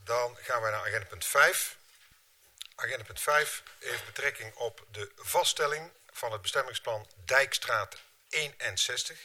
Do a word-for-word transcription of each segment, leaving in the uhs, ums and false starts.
Dan gaan wij naar agenda punt vijf. Agenda punt vijf heeft betrekking op de vaststelling van het bestemmingsplan Dijkstraat eenenzestig.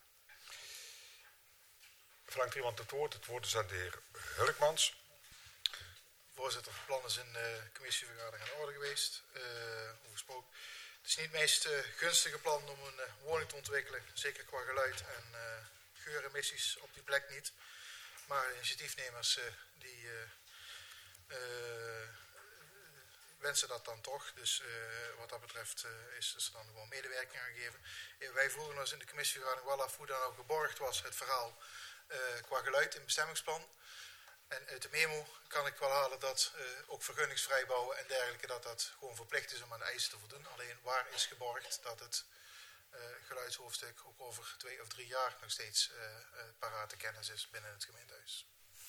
Verlangt iemand het woord? Het woord is aan de heer Hurkmans. Voorzitter, het plan is in de commissievergadering aan orde geweest. Uh, hoe gesproken. Het is niet het meest uh, gunstige plan om een uh, woning te ontwikkelen. Zeker qua geluid en uh, geuremissies op die plek niet. Maar initiatiefnemers uh, die uh, uh, wensen dat dan toch. Dus uh, wat dat betreft uh, is, is er dan gewoon medewerking aangegeven. Uh, wij vroegen ons in de commissievergadering wel af hoe dan ook geborgd was het verhaal uh, qua geluid in het bestemmingsplan. En uit de memo kan ik wel halen dat uh, ook vergunningsvrij bouwen en dergelijke, dat dat gewoon verplicht is om aan de eisen te voldoen. Alleen waar is geborgd dat het uh, geluidshoofdstuk ook over twee of drie jaar nog steeds uh, uh, parate kennis is binnen het gemeentehuis.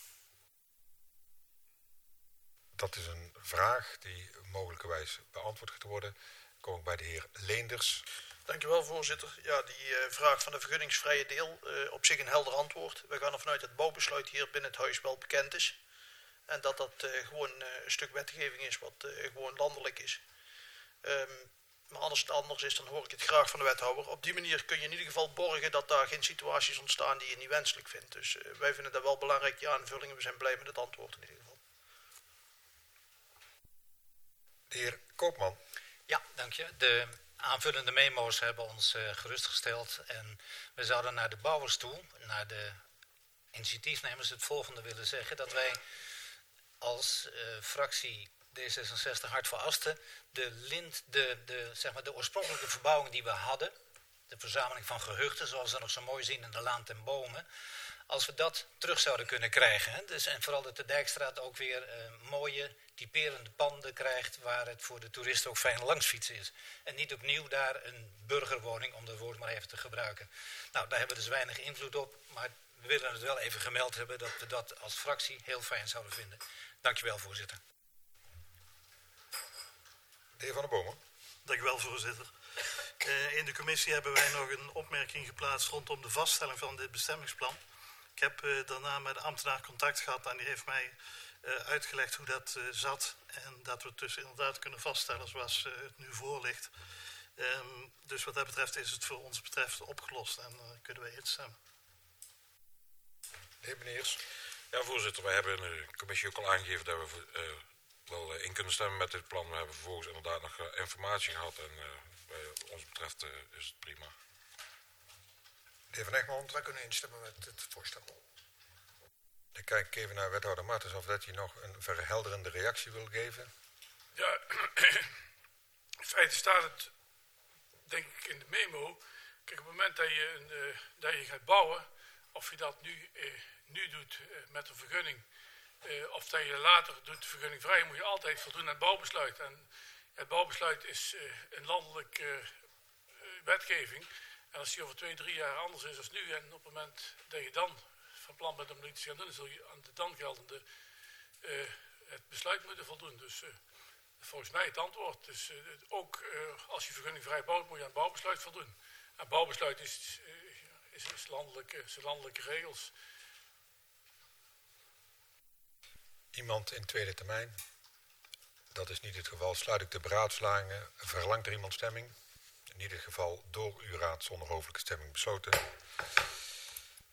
Dat is een vraag die mogelijkerwijs beantwoord gaat worden. Dan kom ik bij de heer Leenders. Dank u wel, voorzitter. Ja, die uh, vraag van de vergunningsvrije deel, uh, op zich een helder antwoord. We gaan ervan uit dat het bouwbesluit hier binnen het huis wel bekend is. En dat dat uh, gewoon uh, een stuk wetgeving is wat uh, gewoon landelijk is. Um, maar als het anders is, dan hoor ik het graag van de wethouder. Op die manier kun je in ieder geval borgen dat daar geen situaties ontstaan die je niet wenselijk vindt. Dus uh, wij vinden dat wel belangrijk, die aanvullingen. We zijn blij met het antwoord in ieder geval. De heer Koopman. Ja, dank je. De aanvullende memo's hebben ons uh, gerustgesteld en we zouden naar de bouwers toe, naar de initiatiefnemers, het volgende willen zeggen. Dat wij als uh, fractie D zesenzestig Hart voor Asten de, lint, de, de, zeg maar de oorspronkelijke verbouwing die we hadden, de verzameling van gehuchten, zoals we nog zo mooi zien in de Laan ten Bomen, als we dat terug zouden kunnen krijgen. Hè? Dus, en vooral dat de Dijkstraat ook weer uh, mooie, typerende panden krijgt waar het voor de toeristen ook fijn langs fietsen is. En niet opnieuw daar een burgerwoning, om dat woord maar even te gebruiken. Nou, daar hebben we dus weinig invloed op, maar we willen het wel even gemeld hebben dat we dat als fractie heel fijn zouden vinden. Dank je wel, voorzitter. De heer Van der Bomen. Dank u wel, voorzitter. Uh, in de commissie hebben wij nog een opmerking geplaatst rondom de vaststelling van dit bestemmingsplan. Ik heb uh, daarna met de ambtenaar contact gehad en die heeft mij uh, uitgelegd hoe dat uh, zat. En dat we het dus inderdaad kunnen vaststellen zoals uh, het nu voor ligt. Um, dus wat dat betreft is het voor ons betreft opgelost en uh, kunnen wij instemmen. De heer Meneers. Ja, voorzitter, wij hebben in de commissie ook al aangegeven dat we uh, wel uh, in kunnen stemmen met dit plan. We hebben vervolgens inderdaad nog uh, informatie gehad en uh, wat ons betreft uh, is het prima. De heer Van Egmond. Wij kunnen instemmen met het voorstel. Dan kijk ik even naar wethouder Martens of dat hij nog een verhelderende reactie wil geven. Ja, in feite staat het, denk ik, in de memo. Kijk, op het moment dat je, een, uh, dat je gaat bouwen, of je dat nu, uh, nu doet uh, met een vergunning, uh, of dat je later doet vergunningvrij, moet je altijd voldoen aan het bouwbesluit. En het bouwbesluit is uh, een landelijke uh, uh, wetgeving. En als die over twee, drie jaar anders is als nu, en op het moment dat je dan van plan bent om iets te gaan doen, dan zul je aan de dan geldende uh, het besluit moeten voldoen. Dus uh, volgens mij het antwoord. Dus uh, ook uh, als je vergunningvrij bouwt, moet je aan het bouwbesluit voldoen. En bouwbesluit is, uh, is, is landelijke, is landelijke regels. Iemand in tweede termijn? Dat is niet het geval. Sluit ik de beraadslagingen. Verlangt er iemand stemming? In ieder geval door uw raad zonder hoofdelijke stemming besloten.